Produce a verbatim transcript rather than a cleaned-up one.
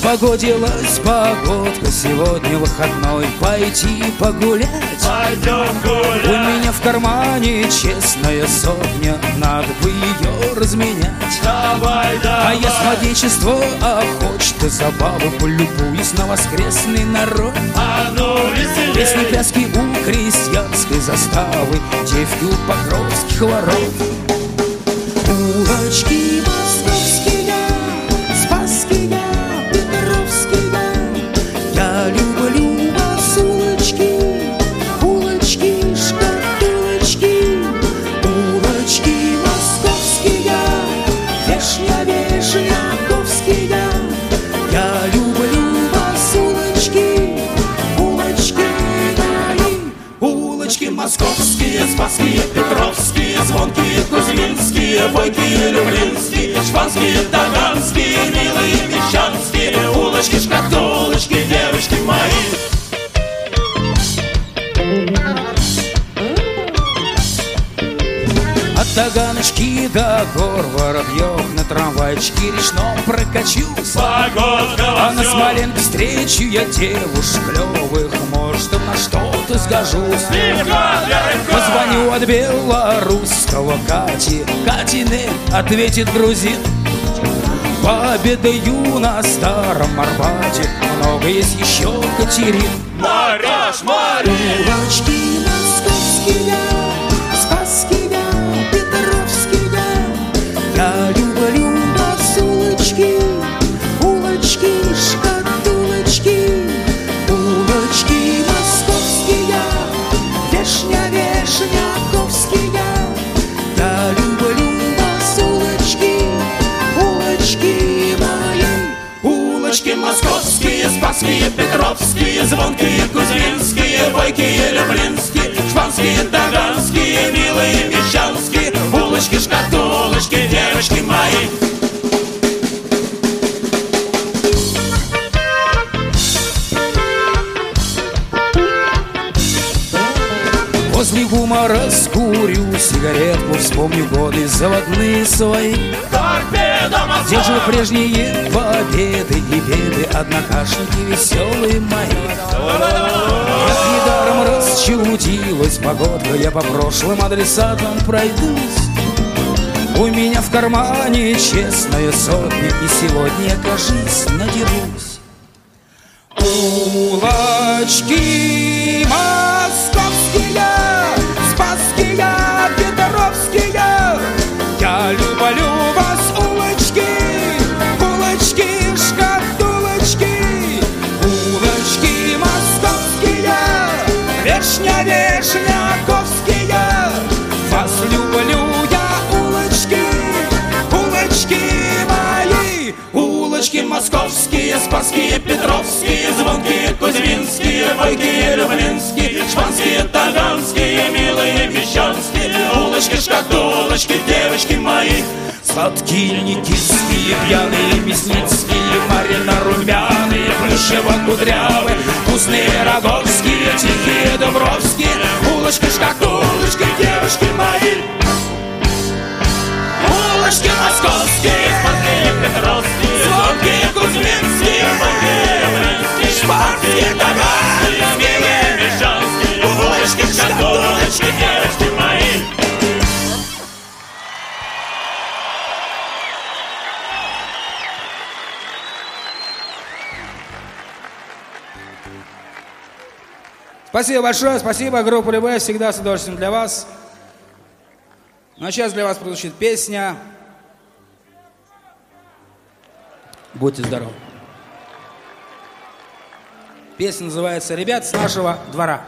Распогодилась погодка, сегодня выходной, пойти погулять. Пойдем гулять. У меня в кармане честная сотня, надо бы ее разменять. Давай, давай. А я с младенчества охочет и забавы полюбуюсь на воскресный народ. А ну веселей. Песни, пляски у крестьянской заставы, девки у покровских ворот. Улочки московские, спасские, петровские, я люблю вас, улочки, улочки, шкатулочки. Улочки московские, вешня-вешняковские, я люблю вас, улочки, улочки мои. Улочки московские, спасские, петровские, звонкие, кузьминские, бойкие, люблинские, шпанские, таганские, милые, мещанские. Улочки, шкатулочки, девочки мои. От Таганочки до гор Воробьев на трамвайчике речном прокачусь. Погодка А во на всем. Смоленке встречу я девушек клевых, может, на что-то сгожусь. Легко для рыбка. Позвоню от белорусского Кати, Катины ответит грузин. Пообедаю на старом Арбате, много есть еще Катерин. Мараш, Мариш. Улочки московские, спасские, петровские, я люблю вас, улочки, улочки, шкатулочки. Улочки московские, вешня-вешняковские, я люблю вас, улочки, улочки мои. Улочки московские, спасские, петровские, звонкие, кузьминские, бойкие, люблинские, шпанские, таганские, милые, мещанские. Улочки, шкатулочки, девочки мои. Возле гумора скурю сигаретку, вспомню годы заводные свои. Торпеда Где же Москва. прежние победы и беды, однокашники веселые мои? Как недаром расчудилась погодка, я по прошлым адресатам пройдусь. У меня в кармане честная сотня, и сегодня, кажись, надерусь. Улочки московские, спасские, петровские, я люблю вас, улочки, улочки, шкатулочки. Улочки московские, вешня-вешняковские, вас люблю я, улочки, улочки мои. Улочки московские, спасские, петровские, звонкие, кузьминские, бойкие, люблинские, шпанские, таганские, милые, мещанские. Улочки, шкатулочки, девочки мои. Сладкие, никитские, пьяные, мясницкие, марина-румяные, плюшево-кудрявые, вкусные, роговские, тихие, дубровские. Улочки, шкатулочки, девочки мои. Улочки московские, спасские, петровские, звонкие, кузьминские, бойкие, люблинские, шпанские, таганские, милые, мещанские. Улочки, шкатулочки, девочки мои. Спасибо большое, спасибо. Группа Любэ всегда с удовольствием для вас. Ну а сейчас для вас прозвучит песня «Будьте здоровы». Песня называется «Ребят с нашего двора».